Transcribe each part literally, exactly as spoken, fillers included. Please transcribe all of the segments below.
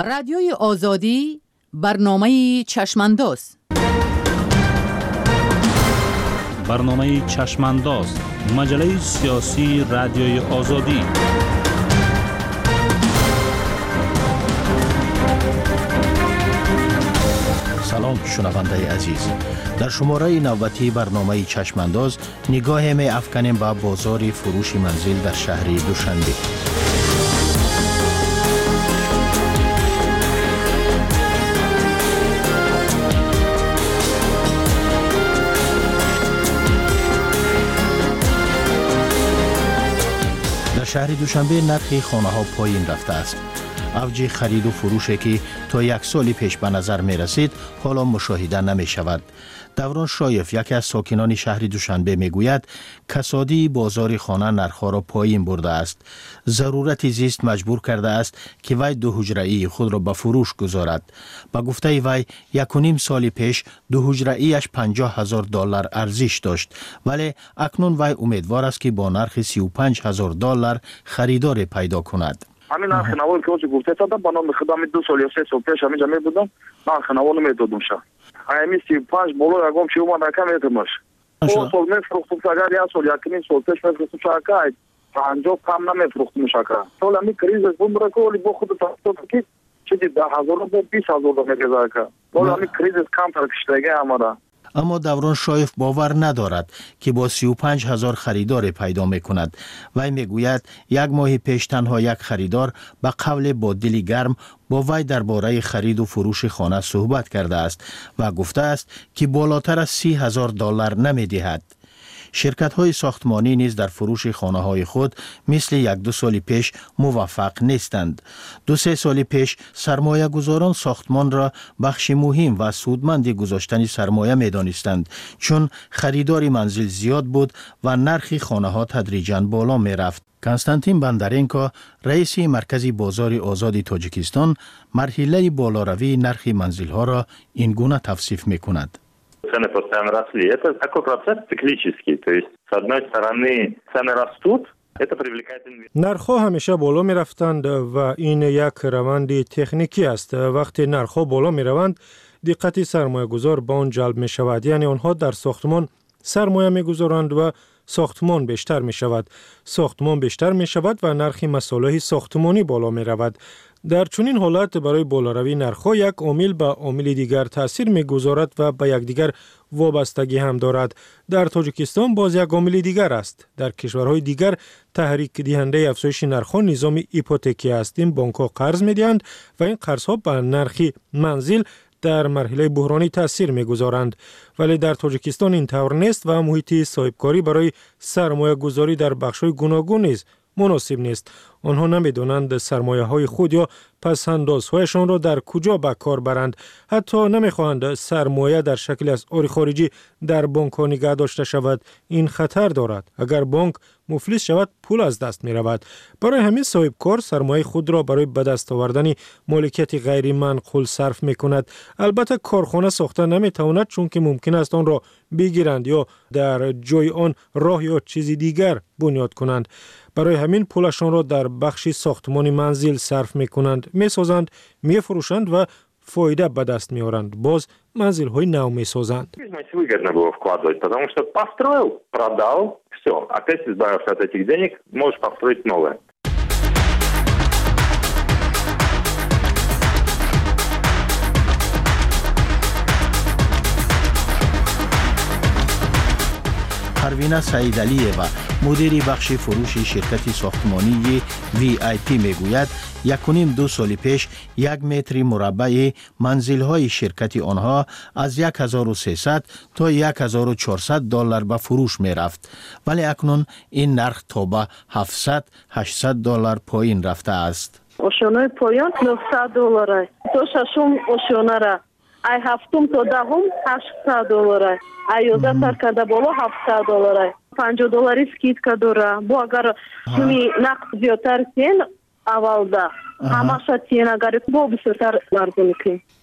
رادیوی آزادی برنامه چشمانداز. برنامه چشمانداز، مجله سیاسی رادیوی آزادی. سلام شنونده عزیز، در شماره نوبتی برنامه چشمانداز نگاه می افکنیم به بازار فروش منزل در شهر دوشنبه. در شهر دوشنبه نرخ خانه ها پایین رفته است. اوج خرید و فروشی که تا یک سال پیش به نظر می رسید حالا مشاهده نمی شود. دوران شایف، یکی از ساکنان شهر دوشنبه می گوید کسادی بازار خانه نرخ‌ها را پایین برده است. ضرورت زیست مجبور کرده است که وی دو حجره‌ای خود را به فروش گذارد. با گفته وی یک و نیم سال پیش دو حجره‌ایش پنجاه هزار دلار ارزش داشت، ولی اکنون وی امیدوار است که با نرخ سی و پنج هزار دلار خریدار پیدا کند. همین نرخ نوال که گفته تا با نام خدمت دو سال یا سه سال پیش همینجا می بودم، نرخ نوال میدادم شه. همین سی و پنج بالا یکم چی اومد نکم میتونمش. دو سال میفروختم اگر یک سال یک نیم سال پیش میفروختم شاکای پنجاه کم نمیفروختم شاکا. حالا می کریز بوم را کولی با خود تا کی چیزی ده هزار و بیست هزار میگذاره که. حالا می کریز کم تر کشیده امارا. اما دوران شایف باور ندارد که با سی و پنج هزار خریدار پیدا می کند. وی می گوید یک ماه پیش تنها یک خریدار به قول با دلی گرم با وی درباره خرید و فروش خانه صحبت کرده است و گفته است که بالاتر از سی هزار دلار نمی دهد. شرکت های ساختمانی نیز در فروش خانه های خود مثل یک دو سال پیش موفق نیستند. دو سه سال پیش سرمایه گذاران ساختمان را بخش مهم و سودمند گذاشتن سرمایه می دانستند، چون خریدار منزل زیاد بود و نرخ خانه ها تدریجاً بالا می رفت. کنستانتین بندرینکو، رئیس مرکز بازار آزاد تاجیکستان، مرحله بالاروی نرخ منزل ها را این гуна توصیف می کند. Цены постоянно росли. Это такой процесс циклический. То есть, с одной стороны, цены растут, это привлекает инвесторов. نرخ‌ها همیشه بالا می‌رفتند و این یک روند تکنیکی است. وقتی نرخ‌ها بالا می‌روند، دقت سرمایه‌گذار به آن جلب می‌شود. یعنی آنها در ساختمان سرمایه می‌گذارند و ساختمان بیشتر می‌شود. ساختمان بیشتر می‌شود و نرخ مصالح ساختمانی بالا می‌رود. در چنین حالت برای بالاروی نرخ‌ها یک عامل به عامل دیگر تأثیر می‌گذارد و به یکدیگر وابستگی هم دارد. در تاجیکستان باز یک عامل دیگر است. در کشورهای دیگر تحریک دهنده افزایش نرخ‌ها نظام هیپوتکی است. این بانک‌ها قرض می‌دهند و این قرض‌ها به نرخ منزل در مرحله بحرانی تأثیر می‌گذارند. ولی در تاجیکستان این طور نیست و محیط صاحبکاری برای سرمایه گذاری در بخش‌های گوناگون نیست مناسب نیست. آنها نمی‌دانند سرمایه های خود یا پس‌اندازهایشان را در کجا به کار برند. حتی نمی‌خواهند سرمایه در شکل اسعار خارجی در بانک ها نگه داشته شود. این خطر دارد. اگر بانک مفلس شود پول از دست می‌رود. برای همین صاحب کار سرمایه خود را برای به دست آوردن مالکیت غیر منقول صرف می‌کند. البته کارخانه ساخته نمی‌تواند چون که ممکن است آن را بگیرند یا در جای آن راه یا چیزی دیگر بنیاد کنند. برای همین پولشان را در بخش ساختمان منزل صرف می‌کنند، می‌سازند، می‌فروشند و فایده به دست می‌آورند. باز منزل‌های نو می‌سازند. Выгодно было вкладывать, потому что построил, продал, все, опять избавился от этих денег, можешь построить новое. پروینه سعیدعلی‌یوه، مدیر بخش فروش شرکت ساختمانی وی آی پی میگوید یک و نیم دو سال پیش یک متر مربع منزل‌های شرکت آنها از یک هزار و سیصد تا یک هزار و چهارصد دلار به فروش می‌رفت، ولی اکنون این نرخ تا به هفتصد هشتصد دلار پایین رفته است. ошёнаи поён нӯҳсад доллар, то шашум ошёнара, ай ҳафтум то даҳум ҳаштсад доллар, ай ёздаҳ сар карда боло ҳафтсад доллар, панҷоҳ доллари скидка дора. Бо агар пули нақд зиёдтар тиен аввалда, ҳамаша тиен, агар бо бисёртар арзон кунем.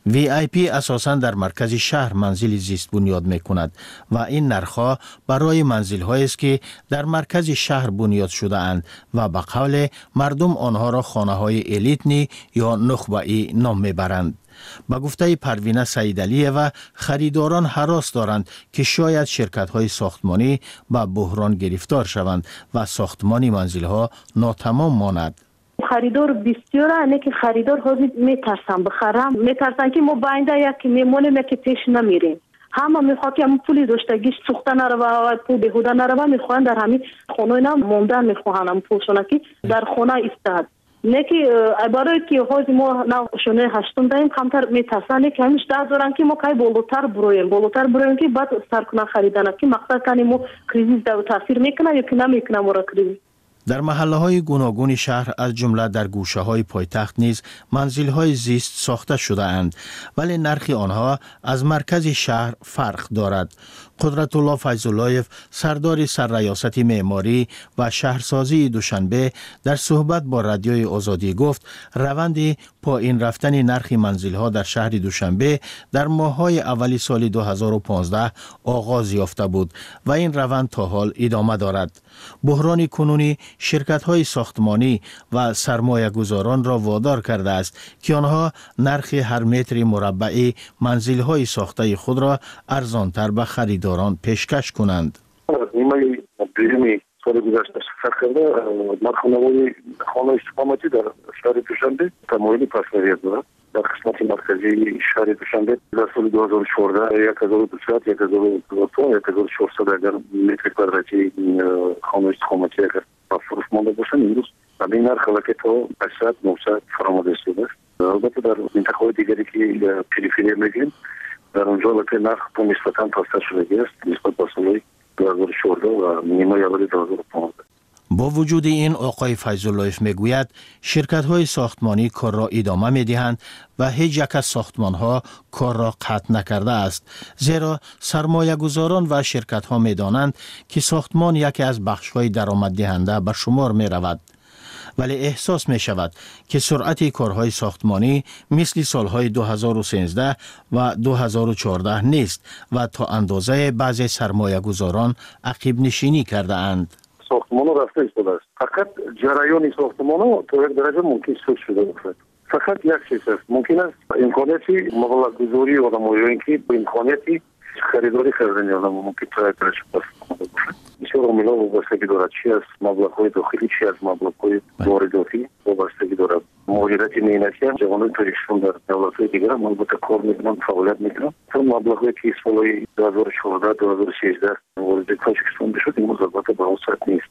وی آی پی اساساً در مرکز شهر منزل زیست بنیاد می کند و این نرخ‌ها برای منزل‌هایی است که در مرکز شهر بنیاد شده اند و به قول مردم آنها را خانه‌های الیتنی یا نخبه‌ای نام می‌برند. با گفته پروینه سیدعلیه خریداران هراس دارند که شاید شرکت‌های ساختمانی به بحران گرفتار شوند و ساختمانی منزل‌ها ناتمام ماند. خریدار بسیار اینه که خریدار حاضر میترسن بخرم میترسن که ما باینده یکی میمونیم که پیش نمیریم. همه میخواد که همون پولی داشتگیش سوخته نروه و پول بهوده نروه میخوان در همین خونه اینا موندن میخوان هم پولشونه که در خونه ایستاد. نه که برای که حاضر ما نشونه هشتم داریم کمتر میترسن که همیش ده دارن که ما که بالاتر برویم بالاتر برویم که بعد سرکنه خریدن که مقصد کنیم ما کریزیس در تاثیر میکنه یا که نمیکنه مورا کریزیس. در محله های گوناگون شهر از جمله در گوشه های پایتخت نیز منزل های زیست ساخته شده اند ولی نرخ آنها از مرکز شهر فرق دارد. قدرت الله فیض‌اللهیف سردار سرریاست معماری و شهرسازی دوشنبه در صحبت با رادیوی آزادی گفت روند پایین رفتن نرخ منزل ها در شهر دوشنبه در ماه‌های اولی سال دو هزار و پانزده آغاز یافته بود و این روند تا حال ادامه دارد. بحران کنونی شرکت های ساختمانی و سرمایه گذاران را وادار کرده است که آنها نرخ هر متر مربعی منزل های ساخته خود را ارزانتر به خریداران پیشکش کنند. نیمه دومی سال گذشته شرکت کرده نرخ‌نمای خانه استقامتی در شهر دوشنبه تمایل پس‌نویت دارد. در قسمت مرکزی شهر دوشنبه در سال دو هزار و چهارده یک هزار و دویست یک هزار و چهارصد اگر متر کوادراتی خانه استقامتی اگر فروش مانده باشن امروز به این نرخ که تا هشتصد نهصد فرآمده شده است. البته در منطقه‌های دیگری که پریفری میگیم در اونجا البته نرخ تا نسبتاً پست‌تر شده است نسبت به سال دو هزار و چهارده و نیمه اول دو هزار و پانزده. با وجود این آقای فیض‌اللهیف میگوید شرکت های ساختمانی کار را ادامه می دهند و هیچ یک از ساختمان ها کار را قطع نکرده است زیرا سرمایه گذاران و شرکت ها می دانند که ساختمان یکی از بخش های درآمد دهنده به شمار می رود. ولی احساس می شود که سرعت کارهای ساختمانی مثل سالهای دو هزار و سیزده و دو هزار و چهارده نیست و تا اندازه بعضی سرمایه گذاران عقب نشینی کرده اند. ساختمان رفته ایستاده است. فقط جریان ساختمان تا یک درجه ممکن سود شده باشد. فقط یک چیز است. ممکن است امکاناتی مبلغ گذاری آدمایی که با امکاناتی خریداری کردن آدم ممکن تا یک درجه باشد. بسیار عاملا وابستگی دارد چی از مبلغ‌های داخلی چی از مبلغ‌های وارداتی وابستگی دارد. مهاجرت مهنتی هم جوانان پریشان در دولت‌های دیگر هم البته کار میکنن فعالیت میکنن. چون مبلغ‌هایی که سالهای دو هزار و چهارده دو هزار و سیزده وارد تاجیکستان بشد امروز البته به اون سطح نیست.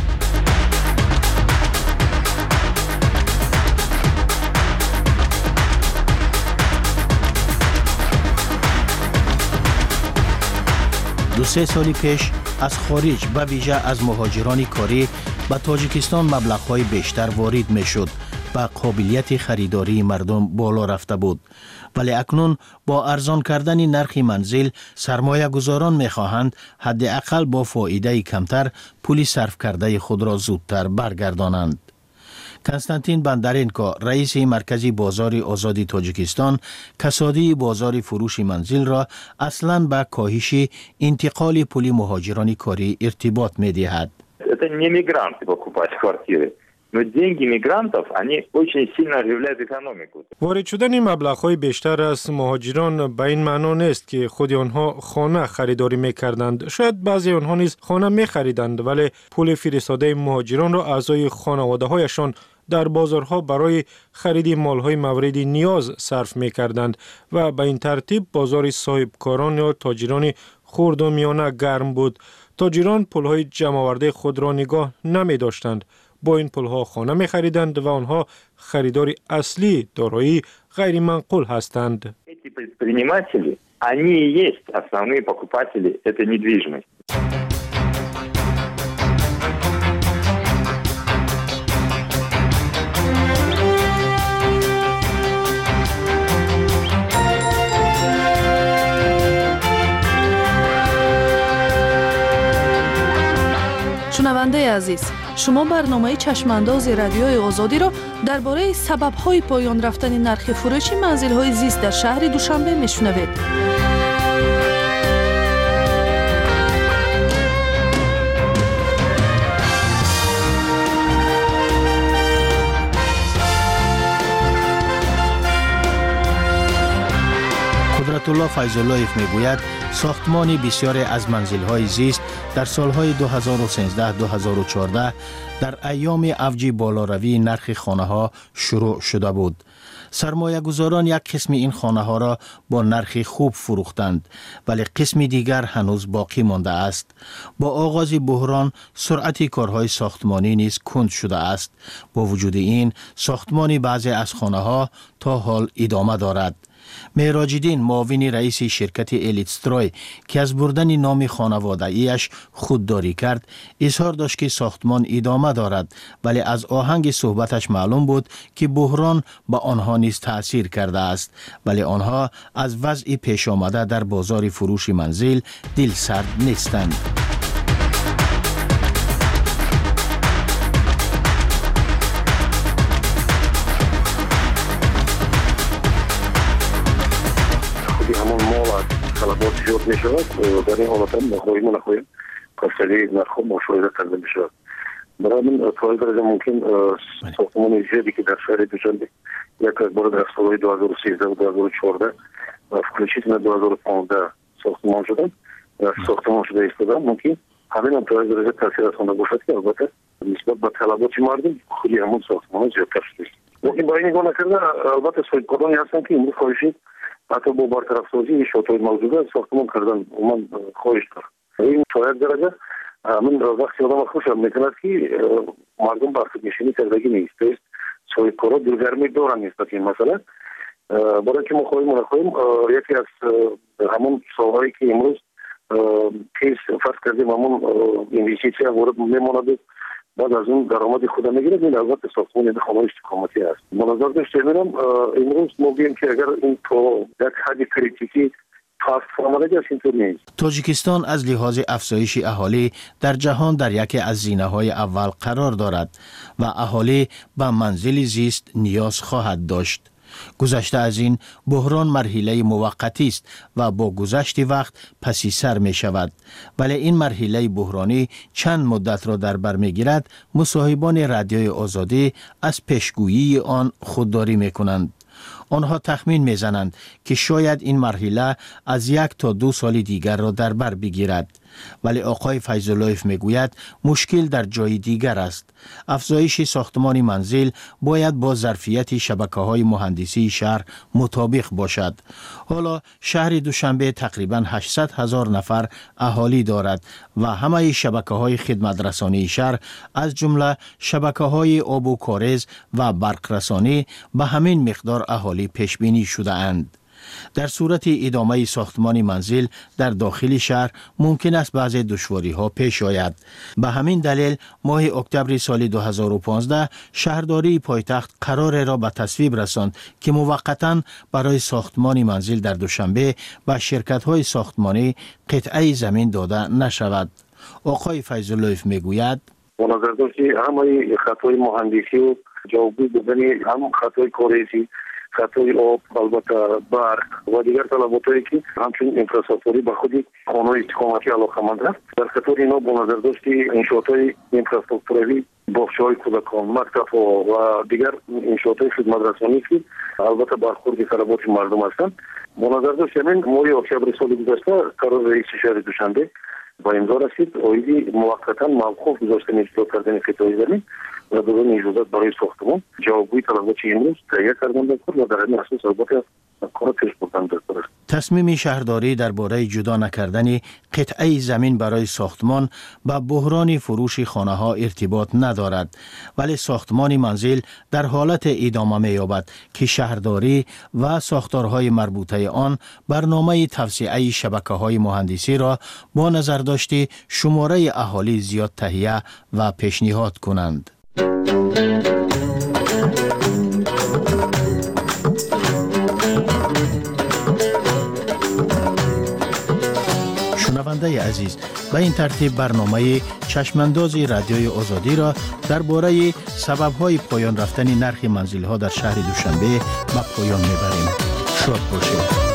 دو سه سالی پیش از خارج به ویژه از مهاجران کاری به تاجیکستان مبلغ‌های بیشتر وارد می‌شد و قابلیت خریداری مردم بالا رفته بود. ولی اکنون با ارزان کردن نرخ منزل سرمایه گذاران می‌خواهند حداقل با فایده کمتر پول صرف کرده خود را زودتر برگردانند. کنستانتین بندرینکو رئیس مرکزی بازار آزادی تاجیکستان کسادی بازار فروش منزل را اصلاً به کاهش انتقال پول مهاجران کاری ارتباط می‌دهد. Это не мигранты покупать квартиры. Но деньги мигрантов, они очень сильно оживляют экономику. وارد شدن مبلغ‌های بیشتر از مهاجران به این معنا نیست که خود آنها خانه خریداری می‌کردند. شاید بعضی آنها نیز خانه می‌خریدند ولی پول فرستاده مهاجران را اعضای خانواده‌هایشان در بازارها برای خرید مال‌های مورد نیاز صرف می‌کردند و به این ترتیب بازار صاحبکاران یا تاجران خرد و میانه گرم بود. تاجران پول‌های جمع‌آورده خود را نگاه نمی‌داشتند. با این پول‌ها خانه می‌خریدند و آنها خریدار اصلی دارایی غیر منقول هستند. Эти предприниматели, они и есть основные покупатели этой недвижимости. شنونده عزیز، شما برنامه چشمانداز رادیوی آزادی را درباره سبب‌های پایان رفتن نرخ فروش منزل‌های زیست در شهر دوشنبه میشنوید. قدرت‌الله فیض‌اللهیف میگوید ساختمان بسیاری از منزل‌های زیست در سالهای دو هزار و سیزده دو هزار و چهارده در ایام اوج بالاروی نرخ خانه‌ها شروع شده بود. سرمایه گذاران یک قسم این خانه ها را با نرخ خوب فروختند، ولی قسم دیگر هنوز باقی مانده است. با آغاز بحران سرعت کارهای ساختمانی نیز کند شده است. با وجود این ساختمان بعضی از خانه ها تا حال ادامه دارد. معراج‌الدین معاون رئیس شرکت الیتستروی که از بردن نام خانواده ایش خودداری کرد، اظهار داشت که ساختمان ادامه دارد، ولی از آهنگ صحبتش معلوم بود که بحران به آنها نیز تأثیر کرده است، ولی آنها از وضع پیش آمده در بازار فروش منزل دل سرد نیستند. طلبات زیاد می شود. در این حالت هم نخواهیم و نخواهیم کسری نرخ مشاهده کرده می شود. برای من تا درجه ممکن ساختمان زیادی که در شهر دوشنبه یک از بار در سالهای دو هزار و سیزده و دو هزار و چهارده و включительно دو هزار و پانزده ساختمان شدن ساختمان شده ایستادن، ممکن همین هم تا درجه تاثیر رسانده باشد که البته نسبت به طلبات مردم خودی همون ساختمان زیادتر شده. ممکن با این نگاه نکرده البته صاحبکارانی هستند که امروز خواهشی حتی با برطرف سازی شاطئ موجوده ساختمان کردن من خواهش دارم. این شاید درجه من وقتی آدم خوشم میکند که مردم بر خودنشینی کردگی نیست، است صاحبکارا دلگرمی دارن نسبت این مسئله. برای که ما خواهیم و نخواهیم یکی از همون سالهایی که امروز کیس فرض کردیم همون اینوستیسیا وارد میماند بعد از اون درآمد خود میگیرد، این البته ساختمان خانه استقامتی است. منظر داشته میرم امروز ما بگیم که اگر این تو یک حد کریتیکی پاس فرمانده است اینطور نیست. تاجیکستان از لحاظ افزایش اهالی در جهان در یکی از زینه‌های اول قرار دارد و اهالی به منزل زیست نیاز خواهد داشت. گذشته از این بحران مرحله موقتی است و با گذشت وقت پسی سر می شود، ولی این مرحله بحرانی چند مدت را در بر می گیرد. مصاحبان رادیوی آزادی از پیشگویی آن خودداری می کنند. آنها تخمین می زنند که شاید این مرحله از یک تا دو سال دیگر را در بر بگیرد، ولی آقای فیض‌اللهیف می گوید مشکل در جای دیگر است. افزایش ساختمان منزل باید با ظرفیت شبکه های مهندسی شهر مطابق باشد. حالا شهر دوشنبه تقریباً هشتصد هزار نفر اهالی دارد و همه شبکه های خدمت رسانی شهر از جمله شبکه های آب و کاریز و برق رسانی به همین مقدار اهالی پیش بینی شده اند. در صورت ادامه ساختمان منزل در داخل شهر ممکن است بعضی دشواری ها پیش آید. به همین دلیل ماه اکتبر سال دو هزار و پانزده شهرداری پایتخت قرار را به تصویب رساند که موقتا برای ساختمان منزل در دوشنبه به شرکت های ساختمانی قطعه زمین داده نشود. آقای فیض‌اللهیف میگوید با نظر داشت که همه خطای مهندسی و جوابی بودنی هم خطای کاریزی خطای آب البته برق و دیگر طلباتایی که همچنین اینفراستراکچوری به خودی خانه‌های استقامتی علاقه‌مند است. در خطر اینا با نظر داشت که انشاءات‌های اینفراستراکچوری باغچه‌های کودکان، مکتب‌ها و دیگر انشاءات‌های خدمت رسانی که البته برخورد طلبات مردم هستند. با نظر داشت همین ماه اکتبر سال گذشته قرار رئیس شهر دوشنبه با امضا رسید اویدی موقتا موقوف گذاشتن اجرا کردن قطعه زمین و دادن اجازت برای ساختمان جوابگوی طلبات امروز تهیه کردن در و در این اساس البته کار پیش بردن در است. تصمیم شهرداری درباره جدا نکردن قطعه زمین برای ساختمان با بحران فروش خانه ها ارتباط ندارد، ولی ساختمان منزل در حالت ادامه می‌یابد که شهرداری و ساختارهای مربوطه آن برنامه توسعه شبکه‌های مهندسی را با نظر داشته شماره اهالی زیاد تهیه و پیشنهاد کنند. شنونده عزیز، به این ترتیب برنامه چشمانداز رادیوی آزادی را درباره سبب‌های پایان رفتن نرخ منزل‌ها در شهر دوشنبه به پایان می‌بریم. شاد باشید.